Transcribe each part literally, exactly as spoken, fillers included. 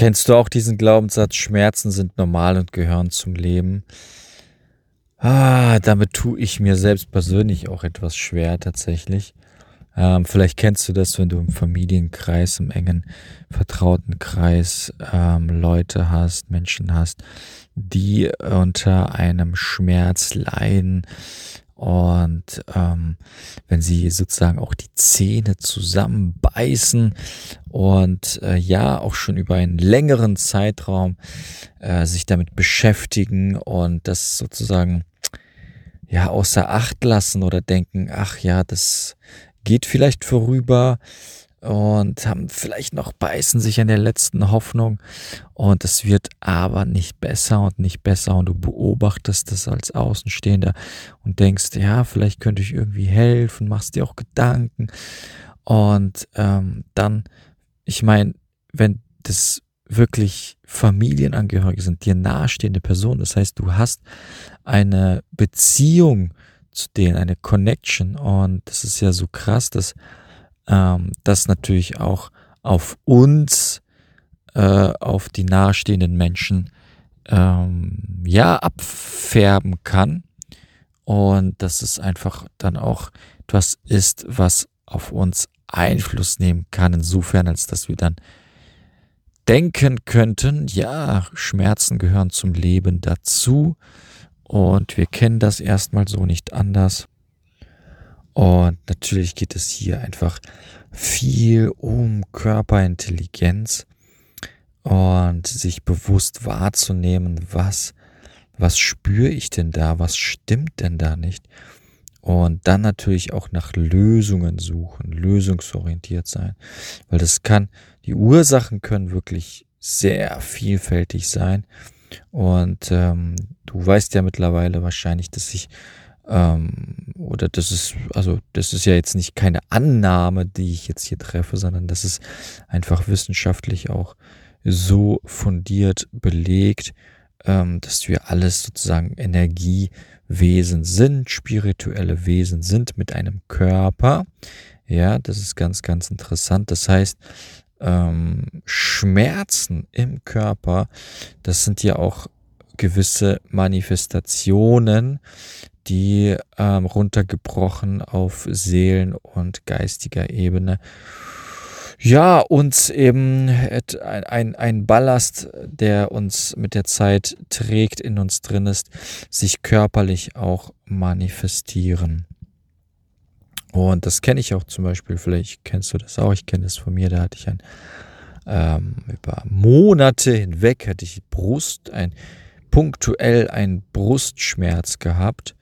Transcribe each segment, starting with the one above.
Kennst du auch diesen Glaubenssatz, Schmerzen sind normal und gehören zum Leben? Ah, damit tue ich mir selbst persönlich auch etwas schwer tatsächlich. Ähm, vielleicht kennst du das, wenn du im Familienkreis, im engen, vertrauten Kreis ähm, Leute hast, Menschen hast, die unter einem Schmerz leiden und ähm, wenn sie sozusagen auch die Zähne zusammenbeißen und äh, ja auch schon über einen längeren Zeitraum äh, sich damit beschäftigen und das sozusagen ja außer Acht lassen oder denken, ach ja, das geht vielleicht vorüber und haben vielleicht noch beißen sich an der letzten Hoffnung und es wird aber nicht besser und nicht besser und du beobachtest das als Außenstehender und denkst, ja, vielleicht könnte ich irgendwie helfen, machst dir auch Gedanken und ähm, dann, ich meine, wenn das wirklich Familienangehörige sind, dir nahestehende Personen, das heißt, du hast eine Beziehung zu denen, eine Connection und das ist ja so krass, dass ähm, das natürlich auch auf uns, äh, auf die nahestehenden Menschen ähm, ja abfärben kann und dass es einfach dann auch etwas ist, was auf uns Einfluss nehmen kann, insofern, als dass wir dann denken könnten, ja, Schmerzen gehören zum Leben dazu und wir kennen das erstmal so nicht anders. Und natürlich geht es hier einfach viel um Körperintelligenz und sich bewusst wahrzunehmen, was, was spüre ich denn da, was stimmt denn da nicht? Und dann natürlich auch nach Lösungen suchen, lösungsorientiert sein, weil das kann, die Ursachen können wirklich sehr vielfältig sein. Und ähm, du weißt ja mittlerweile wahrscheinlich, dass ich, ähm, oder das ist, also das ist ja jetzt nicht keine Annahme, die ich jetzt hier treffe, sondern das ist einfach wissenschaftlich auch so fundiert belegt, ähm, dass wir alles sozusagen Energiewesen sind, spirituelle Wesen sind mit einem Körper. Ja, das ist ganz, ganz interessant. Das heißt, ähm, Schmerzen im Körper, das sind ja auch gewisse Manifestationen, die ähm, runtergebrochen auf Seelen- und geistiger Ebene ja, uns eben et- ein, ein ein Ballast, der uns mit der Zeit trägt, in uns drin ist, sich körperlich auch manifestieren. Und das kenne ich auch zum Beispiel, vielleicht kennst du das auch, ich kenne das von mir, da hatte ich ein, ähm, über Monate hinweg hatte ich Brust, ein punktuell einen Brustschmerz gehabt.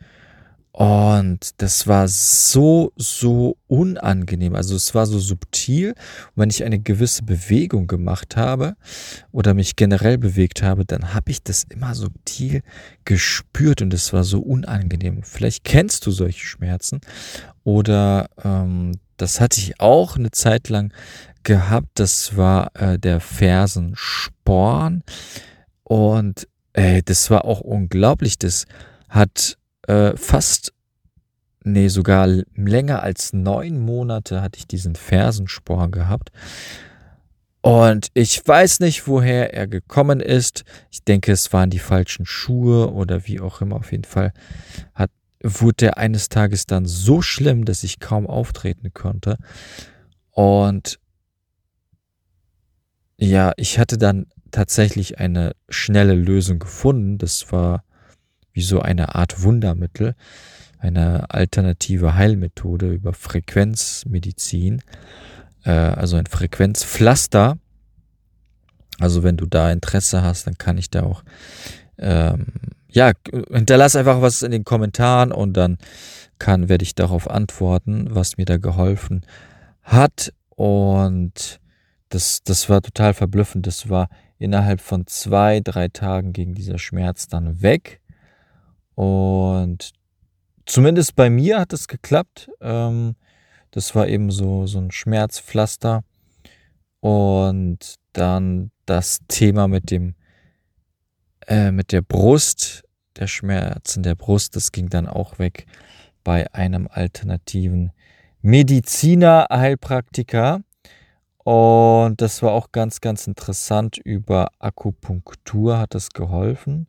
Und das war so, so unangenehm. Also es war so subtil. Und wenn ich eine gewisse Bewegung gemacht habe oder mich generell bewegt habe, dann habe ich das immer subtil gespürt und es war so unangenehm. Vielleicht kennst du solche Schmerzen oder ähm, das hatte ich auch eine Zeit lang gehabt. Das war äh, der Fersensporn und äh, das war auch unglaublich. Das hat äh, fast, nee, sogar l- länger als neun Monate hatte ich diesen Fersensporn gehabt. Und ich weiß nicht, woher er gekommen ist. Ich denke, es waren die falschen Schuhe oder wie auch immer. Auf jeden Fall hat, wurde er eines Tages dann so schlimm, dass ich kaum auftreten konnte. Und ja, ich hatte dann tatsächlich eine schnelle Lösung gefunden. Das war wie so eine Art Wundermittel, eine alternative Heilmethode über Frequenzmedizin, äh, also ein Frequenzpflaster. Also wenn du da Interesse hast, dann kann ich da auch, ähm, ja, hinterlass einfach was in den Kommentaren und dann kann, werde ich darauf antworten, was mir da geholfen hat. Und das, das war total verblüffend. Das war innerhalb von zwei, drei Tagen ging dieser Schmerz dann weg. Und zumindest bei mir hat es geklappt. Ähm, das war eben so, so ein Schmerzpflaster. Und dann das Thema mit dem, äh, mit der Brust, der Schmerz in der Brust, das ging dann auch weg bei einem alternativen Mediziner, Heilpraktiker. Und das war auch ganz, ganz interessant. Über Akupunktur hat das geholfen.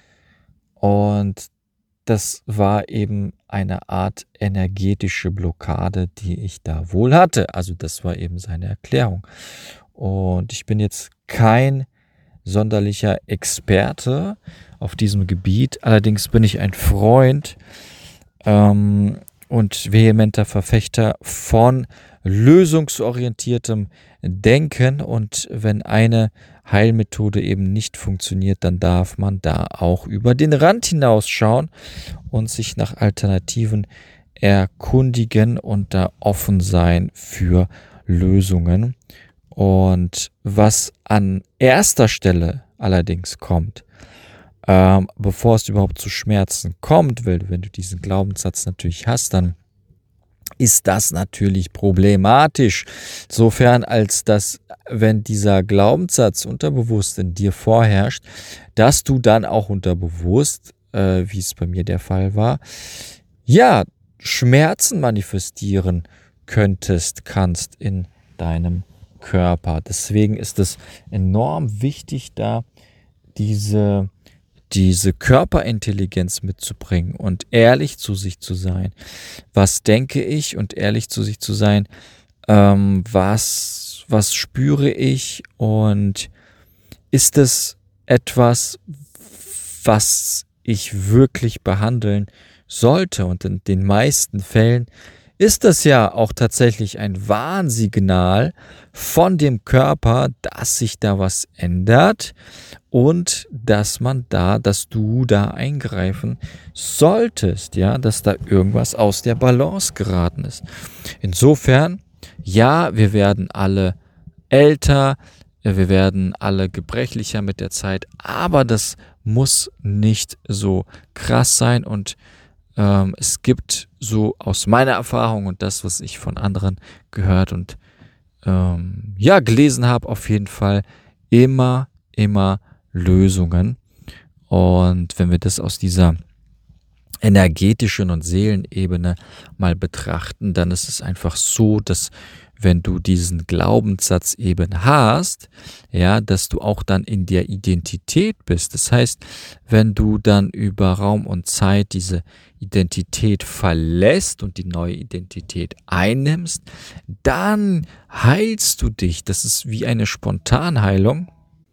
Und das war eben eine Art energetische Blockade, die ich da wohl hatte. Also das war eben seine Erklärung. Und ich bin jetzt kein sonderlicher Experte auf diesem Gebiet. Allerdings bin ich ein Freund ähm, und vehementer Verfechter von lösungsorientiertem Denken. Und wenn eine Heilmethode eben nicht funktioniert, dann darf man da auch über den Rand hinausschauen und sich nach Alternativen erkundigen und da offen sein für Lösungen. Und was an erster Stelle allerdings kommt, ähm, bevor es überhaupt zu Schmerzen kommt, weil wenn du diesen Glaubenssatz natürlich hast, dann ist das natürlich problematisch. Sofern als dass, wenn dieser Glaubenssatz unterbewusst in dir vorherrscht, dass du dann auch unterbewusst, äh, wie es bei mir der Fall war, ja, Schmerzen manifestieren könntest, kannst in deinem Körper. Deswegen ist es enorm wichtig, da diese, diese Körperintelligenz mitzubringen und ehrlich zu sich zu sein. Was denke ich und ehrlich zu sich zu sein, ähm, was, was spüre ich und ist es etwas, was ich wirklich behandeln sollte? Und in den meisten Fällen ist das ja auch tatsächlich ein Warnsignal von dem Körper, dass sich da was ändert und dass man da, dass du da eingreifen solltest, ja, dass da irgendwas aus der Balance geraten ist. Insofern, ja, wir werden alle älter, wir werden alle gebrechlicher mit der Zeit, aber das muss nicht so krass sein und ähm, es gibt so aus meiner Erfahrung und das, was ich von anderen gehört und ähm, ja, gelesen habe, auf jeden Fall immer, immer Lösungen. Und wenn wir das aus dieser energetischen und Seelenebene mal betrachten, dann ist es einfach so, dass wenn du diesen Glaubenssatz eben hast, ja, dass du auch dann in der Identität bist. Das heißt, wenn du dann über Raum und Zeit diese Identität verlässt und die neue Identität einnimmst, dann heilst du dich. Das ist wie eine Spontanheilung.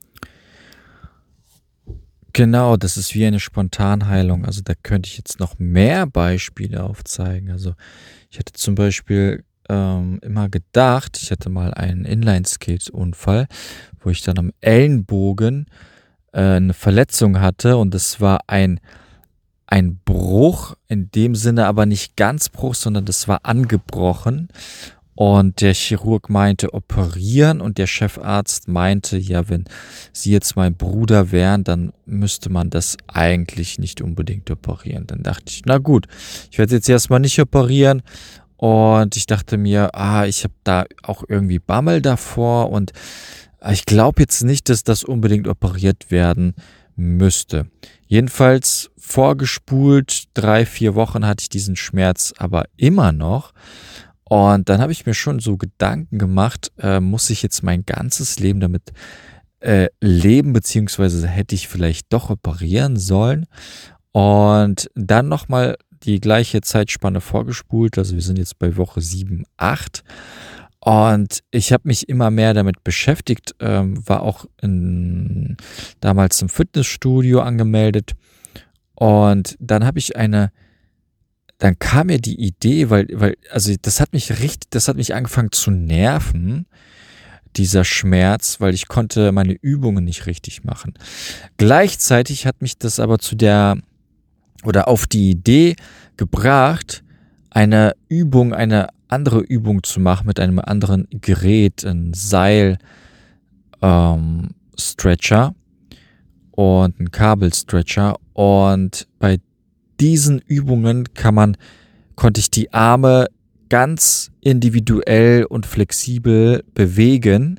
Genau, das ist wie eine Spontanheilung. Also da könnte ich jetzt noch mehr Beispiele aufzeigen. Also ich hatte zum Beispiel ähm, immer gedacht, ich hatte mal einen Inline-Skate-Unfall, wo ich dann am Ellenbogen äh, eine Verletzung hatte und es war ein, ein Bruch, in dem Sinne aber nicht ganz Bruch, sondern das war angebrochen. Und der Chirurg meinte operieren und der Chefarzt meinte, ja, wenn Sie jetzt mein Bruder wären, dann müsste man das eigentlich nicht unbedingt operieren. Dann dachte ich, na gut, ich werde jetzt erstmal nicht operieren. Und ich dachte mir, ah, ich habe da auch irgendwie Bammel davor und ich glaube jetzt nicht, dass das unbedingt operiert werden müsste. Jedenfalls vorgespult, drei, vier Wochen hatte ich diesen Schmerz aber immer noch. Und dann habe ich mir schon so Gedanken gemacht, äh, muss ich jetzt mein ganzes Leben damit äh, leben, beziehungsweise hätte ich vielleicht doch operieren sollen. Und dann nochmal die gleiche Zeitspanne vorgespult, also wir sind jetzt bei Woche sieben, acht. Und ich habe mich immer mehr damit beschäftigt, ähm, war auch in, damals im Fitnessstudio angemeldet. Und dann habe ich eine Dann kam mir die Idee, weil, weil, also das hat mich richtig, das hat mich angefangen zu nerven, dieser Schmerz, weil ich konnte meine Übungen nicht richtig machen. Gleichzeitig hat mich das aber zu der, oder auf die Idee gebracht, eine Übung, eine andere Übung zu machen mit einem anderen Gerät, ein Seil, ähm, Stretcher und ein Kabelstretcher. Und bei diesen Übungen kann man, konnte ich die Arme ganz individuell und flexibel bewegen.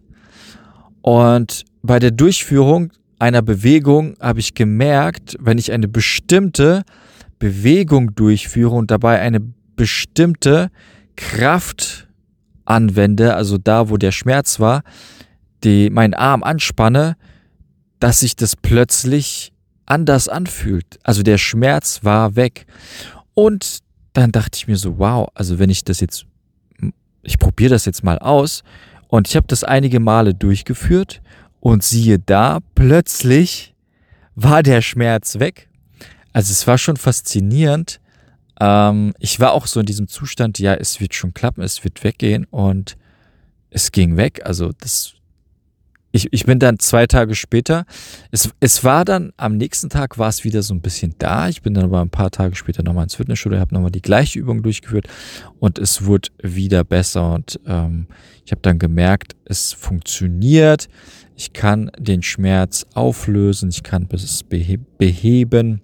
Und bei der Durchführung einer Bewegung habe ich gemerkt, wenn ich eine bestimmte Bewegung durchführe und dabei eine bestimmte Kraft anwende, also da, wo der Schmerz war, die, meinen Arm anspanne, dass sich das plötzlich anders anfühlt. Also der Schmerz war weg. Und dann dachte ich mir so, wow, also wenn ich das jetzt, ich probiere das jetzt mal aus. Und ich habe das einige Male durchgeführt und siehe da, plötzlich war der Schmerz weg. Also es war schon faszinierend. Ähm, ich war auch so in diesem Zustand, ja, es wird schon klappen, es wird weggehen und es ging weg. Also das Ich, ich bin dann zwei Tage später, es, es war dann, am nächsten Tag war es wieder so ein bisschen da. Ich bin dann aber ein paar Tage später nochmal ins Fitnessstudio, habe nochmal die gleiche Übung durchgeführt und es wurde wieder besser. Und ähm, ich habe dann gemerkt, es funktioniert. Ich kann den Schmerz auflösen, ich kann es behe- beheben.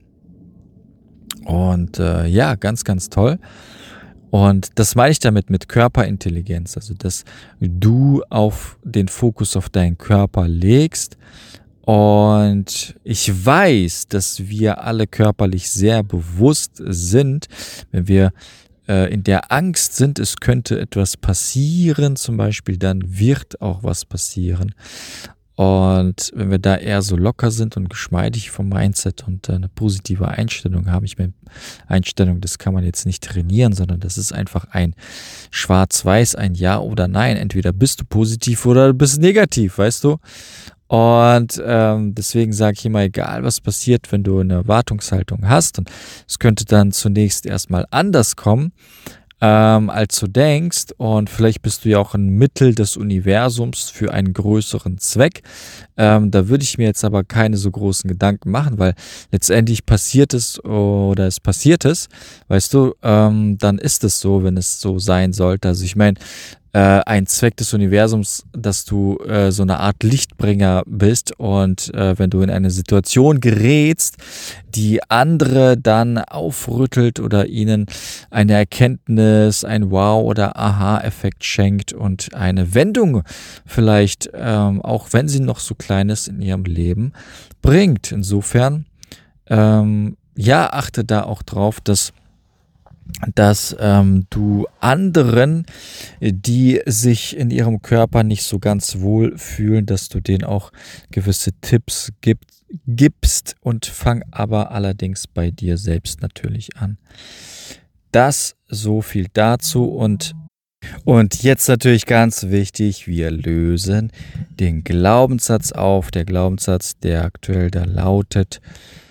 Und äh, ja, ganz, ganz toll. Und das meine ich damit mit Körperintelligenz, also dass du auf den Fokus auf deinen Körper legst. Und ich weiß, dass wir alle körperlich sehr bewusst sind, wenn wir äh, in der Angst sind, es könnte etwas passieren, zum Beispiel, dann wird auch was passieren. Und wenn wir da eher so locker sind und geschmeidig vom Mindset und eine positive Einstellung haben, ich meine, Einstellung, das kann man jetzt nicht trainieren, sondern das ist einfach ein Schwarz-Weiß, ein Ja oder Nein. Entweder bist du positiv oder du bist negativ, weißt du? Und ähm, deswegen sage ich immer, egal was passiert, wenn du eine Erwartungshaltung hast, und es könnte dann zunächst erstmal anders kommen, ähm, als du denkst, und vielleicht bist du ja auch ein Mittel des Universums für einen größeren Zweck. Ähm, da würde ich mir jetzt aber keine so großen Gedanken machen, weil letztendlich passiert es oder es passiert es, weißt du, ähm, dann ist es so, wenn es so sein sollte. Also ich meine, äh, ein Zweck des Universums, dass du äh, so eine Art Lichtbringer bist, und äh, wenn du in eine Situation gerätst, die andere dann aufrüttelt oder ihnen eine Erkenntnis, ein Wow- oder Aha-Effekt schenkt und eine Wendung vielleicht, ähm, auch wenn sie noch so klein ist, in ihrem Leben bringt. Insofern, ähm, ja, achte da auch drauf, dass dass ähm, du anderen, die sich in ihrem Körper nicht so ganz wohl fühlen, dass du denen auch gewisse Tipps gib, gibst, und fang aber allerdings bei dir selbst natürlich an. Das so viel dazu, und und jetzt natürlich ganz wichtig, wir lösen den Glaubenssatz auf. Der Glaubenssatz, der aktuell da lautet,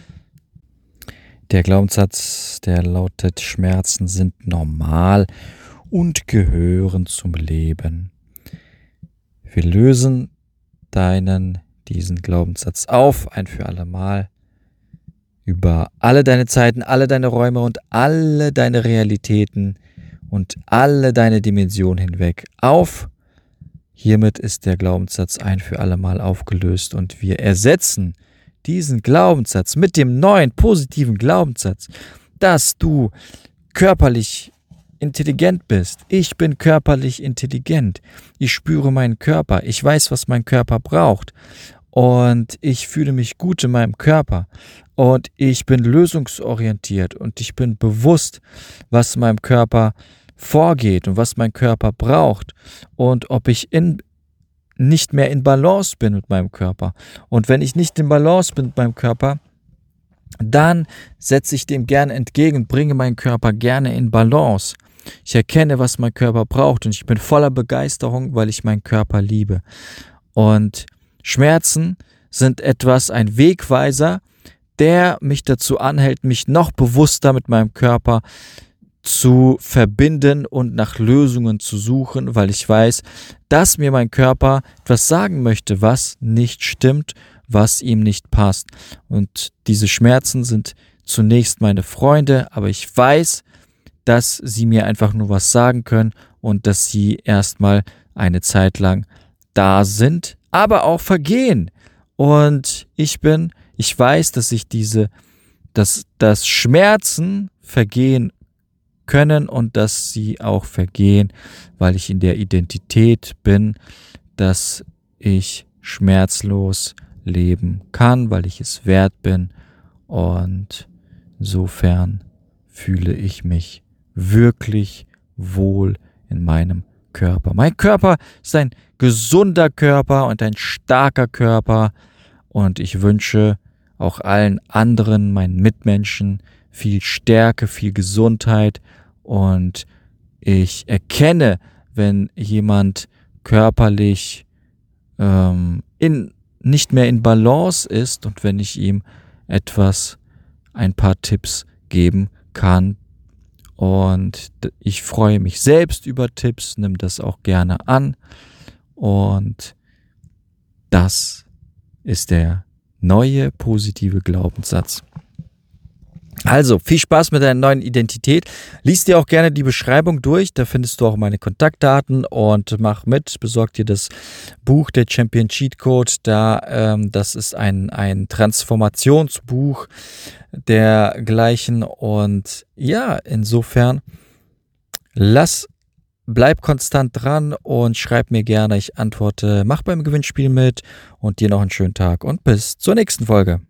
Der Glaubenssatz, der lautet, Schmerzen sind normal und gehören zum Leben. Wir lösen deinen, diesen Glaubenssatz auf, ein für alle Mal, über alle deine Zeiten, alle deine Räume und alle deine Realitäten und alle deine Dimensionen hinweg auf. Hiermit ist der Glaubenssatz ein für alle Mal aufgelöst, und wir ersetzen diesen Glaubenssatz mit dem neuen positiven Glaubenssatz, dass du körperlich intelligent bist. Ich bin körperlich intelligent. Ich spüre meinen Körper. Ich weiß, was mein Körper braucht. Und ich fühle mich gut in meinem Körper. Und ich bin lösungsorientiert und ich bin bewusst, was in meinem Körper vorgeht und was mein Körper braucht. Und ob ich in nicht mehr in Balance bin mit meinem Körper. Und wenn ich nicht in Balance bin mit meinem Körper, dann setze ich dem gerne entgegen, bringe meinen Körper gerne in Balance. Ich erkenne, was mein Körper braucht, und ich bin voller Begeisterung, weil ich meinen Körper liebe. Und Schmerzen sind etwas, ein Wegweiser, der mich dazu anhält, mich noch bewusster mit meinem Körper zu verbinden und nach Lösungen zu suchen, weil ich weiß, dass mir mein Körper etwas sagen möchte, was nicht stimmt, was ihm nicht passt. Und diese Schmerzen sind zunächst meine Freunde, aber ich weiß, dass sie mir einfach nur was sagen können und dass sie erstmal eine Zeit lang da sind, aber auch vergehen. Und ich bin, ich weiß, dass ich diese, dass, dass Schmerzen vergehen können und dass sie auch vergehen, weil ich in der Identität bin, dass ich schmerzlos leben kann, weil ich es wert bin, und insofern fühle ich mich wirklich wohl in meinem Körper. Mein Körper ist ein gesunder Körper und ein starker Körper und ich wünsche auch allen anderen, meinen Mitmenschen, viel Stärke, viel Gesundheit und ich erkenne, wenn jemand körperlich ähm, in, nicht mehr in Balance ist und wenn ich ihm etwas, ein paar Tipps geben kann. Und ich freue mich selbst über Tipps, nimm das auch gerne an. Und das ist der neue positive Glaubenssatz. Also, viel Spaß mit deiner neuen Identität. Lies dir auch gerne die Beschreibung durch, da findest du auch meine Kontaktdaten und mach mit, besorg dir das Buch, der Champion Cheat Code. Da, ähm, das ist ein, ein Transformationsbuch dergleichen und ja, insofern lass, bleib konstant dran und schreib mir gerne, ich antworte, mach beim Gewinnspiel mit und dir noch einen schönen Tag und bis zur nächsten Folge.